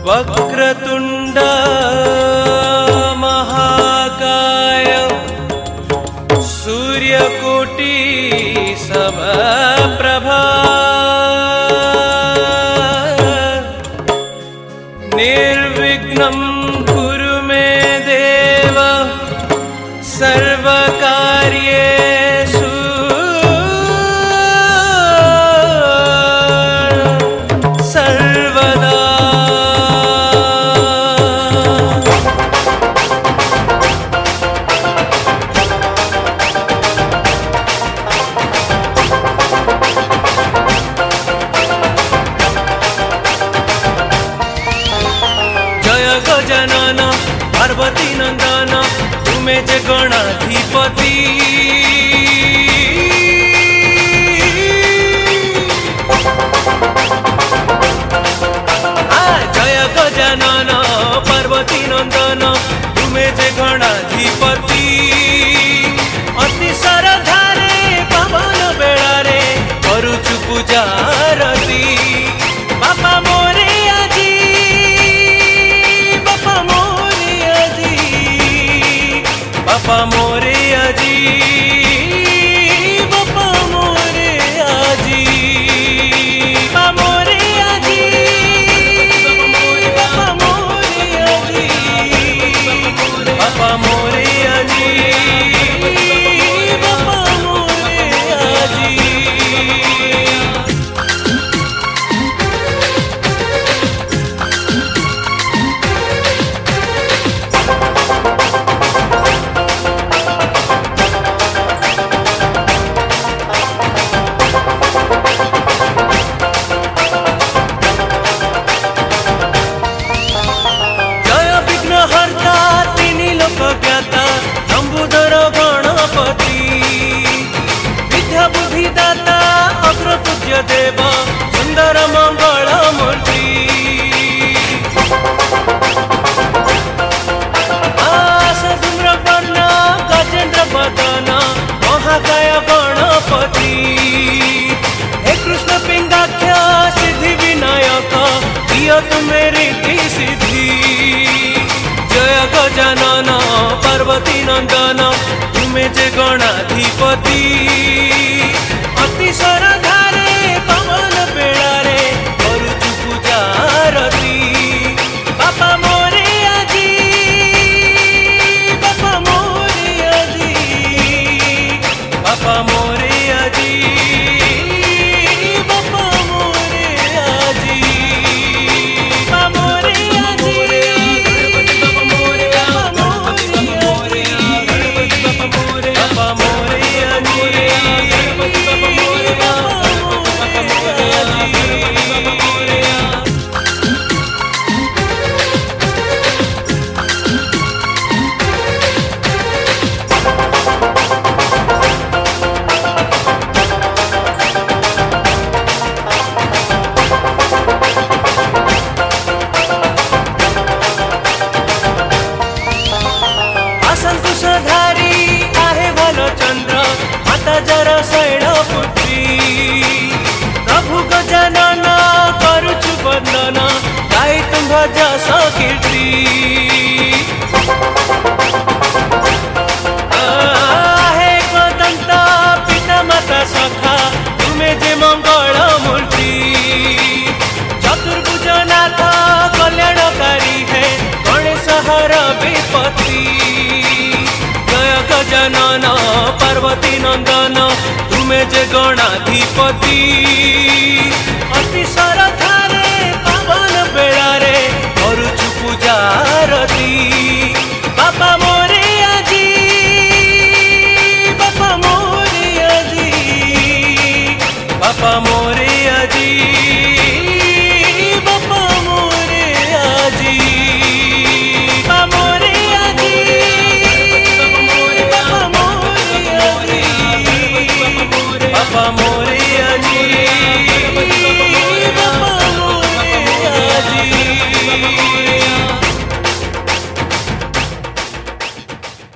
वक्रतुंड महाकाय सूर्यकोटि समप्रभा निर्विघ्नं कुरु मे देव सर्वकार्येषु सर्वदा। जय गजानन पार्वती नंदन तुमे जे गणाधिपति जय गजानन पार्वती नंदन तुमे जे गणाधिपति अति श्रद्धारे पवन बेड़ारे करुचु पूजारती बापा मोरे आजी बापा मोरे आजी बापा मोरे आजी बापा मोरे आजी बापा मोरे आजी बापा मोरे आजी बापा मोरे आजी बापा मोरे आजी। जय विघ्नहर्ता तीनि लोक ज्ञाता लंबोदर गणपति विद्या बुद्धि दाता अग्र पूज्य देव सुंदर मंगल मूर्ति धूम्रवर्ण गजेन्द्र वदन महाकाय गणपति हे कृष्ण पिंगाक्ष सिद्धि विनायक दियो तुमे रिद्धि सिद्धि। जय गजानन पार्वती नंदन तुमे जे गणाधिपति अति श्रद्धारे पवन बेड़ारे करुचु पूजारती बापा मोरे आजी बापा मोरे आजी बापा मोरे आजी बापा मोरे आजी बापा मोरे आजी बापा मोरे बापा मोरे आसंकुशधारी आहे भालचंद्र माता जर शैलपुत्री प्रभु गजानन करुचु वंदन गाई तुम भजस कीर्ति आहे कदंत पिता माता सखा तुमे जे मंगल मूर्ति चतुर्भुज नाथ कल्याणकारी है गणेश हर विपत्ति। जय गजानन पार्वती नंदन तुमे जे गणाधिपति अति श्रद्धारे पवन बेड़ारे करुचु पूजारती बापा मोरे आजी बापा मोरे आजी बापा मोरे आजी बापा मोरे आजी बापा मोरे आजी बापा मोरे आजी बापा मोरे आजी बापा मोरे आजी।